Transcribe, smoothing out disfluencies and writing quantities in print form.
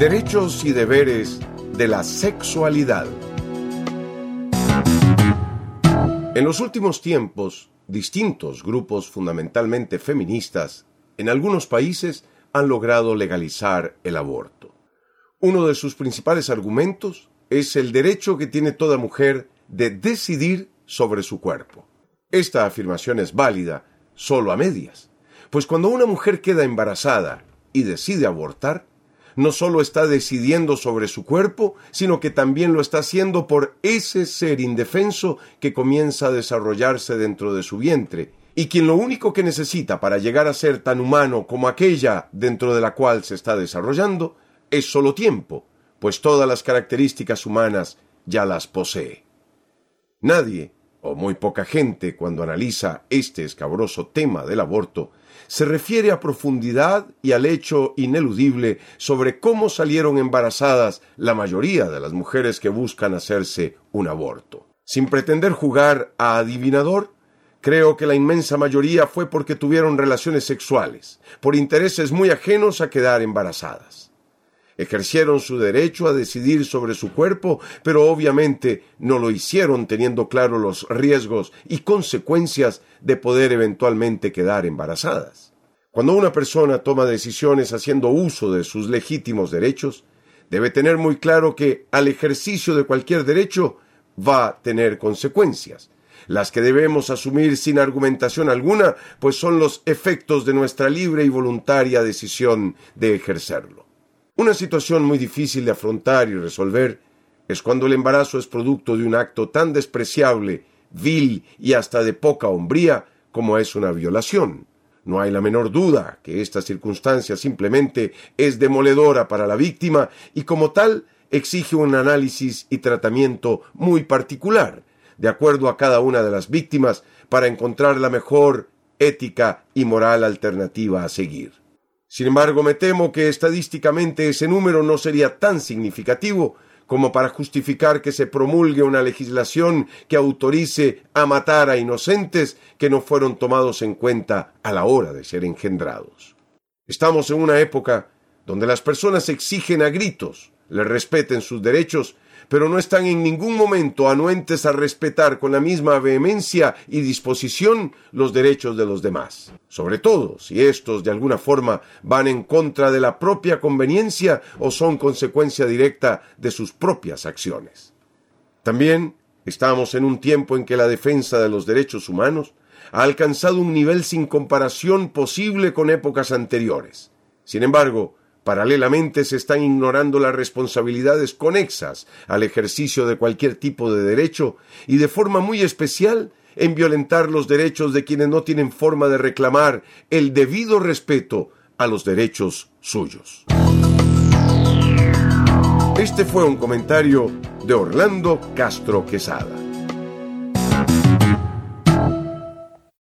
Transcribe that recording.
Derechos y deberes de la sexualidad. En los últimos tiempos, distintos grupos fundamentalmente feministas en algunos países han logrado legalizar el aborto. Uno de sus principales argumentos es el derecho que tiene toda mujer de decidir sobre su cuerpo. Esta afirmación es válida solo a medias, pues cuando una mujer queda embarazada y decide abortar, no solo está decidiendo sobre su cuerpo, sino que también lo está haciendo por ese ser indefenso que comienza a desarrollarse dentro de su vientre, y quien lo único que necesita para llegar a ser tan humano como aquella dentro de la cual se está desarrollando es solo tiempo, pues todas las características humanas ya las posee. Nadie, o muy poca gente, cuando analiza este escabroso tema del aborto, se refiere a profundidad y al hecho ineludible sobre cómo salieron embarazadas la mayoría de las mujeres que buscan hacerse un aborto. Sin pretender jugar a adivinador, creo que la inmensa mayoría fue porque tuvieron relaciones sexuales, por intereses muy ajenos a quedar embarazadas. Ejercieron su derecho a decidir sobre su cuerpo, pero obviamente no lo hicieron teniendo claro los riesgos y consecuencias de poder eventualmente quedar embarazadas. Cuando una persona toma decisiones haciendo uso de sus legítimos derechos, debe tener muy claro que al ejercicio de cualquier derecho va a tener consecuencias, las que debemos asumir sin argumentación alguna, pues son los efectos de nuestra libre y voluntaria decisión de ejercerlo. Una situación muy difícil de afrontar y resolver es cuando el embarazo es producto de un acto tan despreciable, vil y hasta de poca hombría como es una violación. No hay la menor duda que esta circunstancia simplemente es demoledora para la víctima y como tal exige un análisis y tratamiento muy particular, de acuerdo a cada una de las víctimas, para encontrar la mejor ética y moral alternativa a seguir. Sin embargo, me temo que estadísticamente ese número no sería tan significativo como para justificar que se promulgue una legislación que autorice a matar a inocentes que no fueron tomados en cuenta a la hora de ser engendrados. Estamos en una época donde las personas exigen a gritos les respeten sus derechos, pero no están en ningún momento anuentes a respetar con la misma vehemencia y disposición los derechos de los demás, sobre todo si estos de alguna forma van en contra de la propia conveniencia o son consecuencia directa de sus propias acciones. También estamos en un tiempo en que la defensa de los derechos humanos ha alcanzado un nivel sin comparación posible con épocas anteriores. Sin embargo, paralelamente se están ignorando las responsabilidades conexas al ejercicio de cualquier tipo de derecho y de forma muy especial en violentar los derechos de quienes no tienen forma de reclamar el debido respeto a los derechos suyos. Este fue un comentario de Orlando Castro Quesada.